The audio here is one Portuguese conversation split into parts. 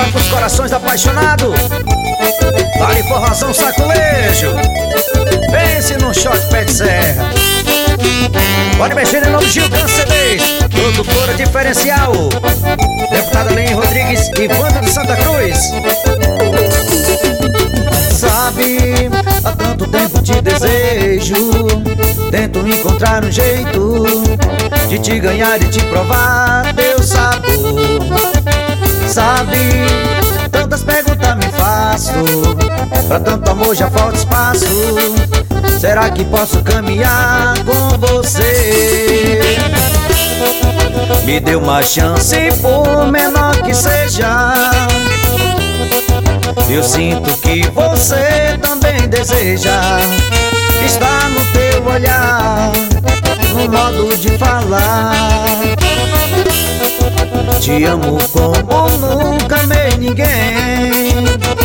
pros corações apaixonados. Vale forrozão, saculejo. Pense num shot pé de serra. Pode mexer em nome de Gilcan CDs, produtora diferencial. Deputada Lene Rodrigues e Wanda de Santa Cruz. Sabe, há tanto tempo te desejo. Tento encontrar um jeito de te ganhar e te provar teu sabor. Sabe, tantas perguntas me faço. Pra tanto amor já falta espaço. Será que posso caminhar com você? Me dê uma chance, por menor que seja. Eu sinto que você também deseja. Está no teu olhar, no modo de falar. Te amo como nunca amei ninguém.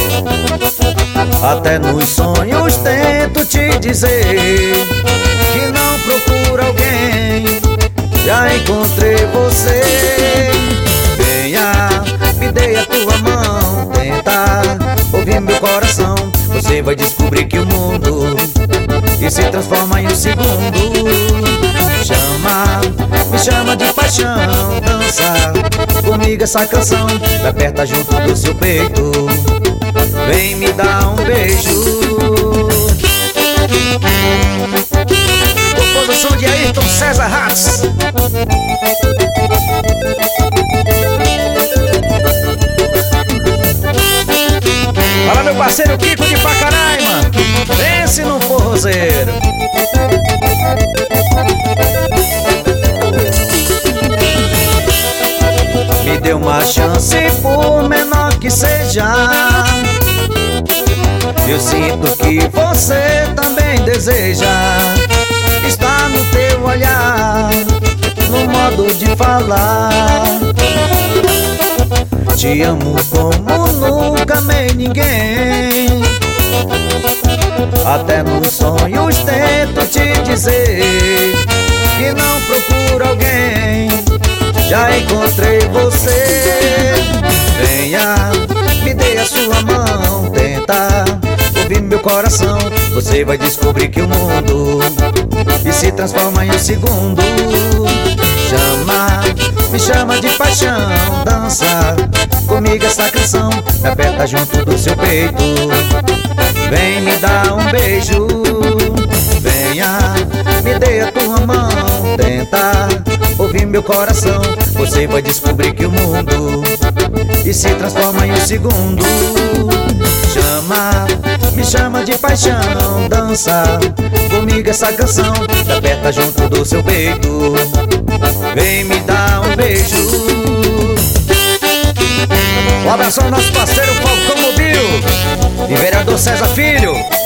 Até nos sonhos tento te dizer que não procura alguém. Já encontrei você. Venha, me dê a tua mão. Tenta ouvir meu coração. Você vai descobrir que o mundo que se transforma em um segundo. Chama, me chama de paixão. Dança comigo essa canção. Me aperta junto do seu peito. Vem me dar um beijo. Composição de Ayrton César Ratz. Fala meu parceiro Kiko de Pacaraima. Pense num forrozeiro. Me dê uma chance, por menor que seja. Eu sinto que você também deseja. Está no teu olhar, no modo de falar. Te amo como nunca amei ninguém. Até nos sonhos tento te dizer que não procuro alguém. Já encontrei você. Venha, me dê a sua mão. Tenta ouvir meu coração. Você vai descobrir que o mundo e se transforma em um segundo. Chama, me chama de paixão. Dança comigo essa canção. Me aperta junto do seu peito. Vem me dar um beijo. Venha, me dê a tua mão. Tenta ouvir meu coração. Você vai descobrir que o mundo e se transforma em um segundo. Chama, me chama de paixão. Dança comigo essa canção. Me aperta junto do seu peito. Vem me dar um beijo. Um abraço ao nosso parceiro Falcão Mobil e vereador César Filho.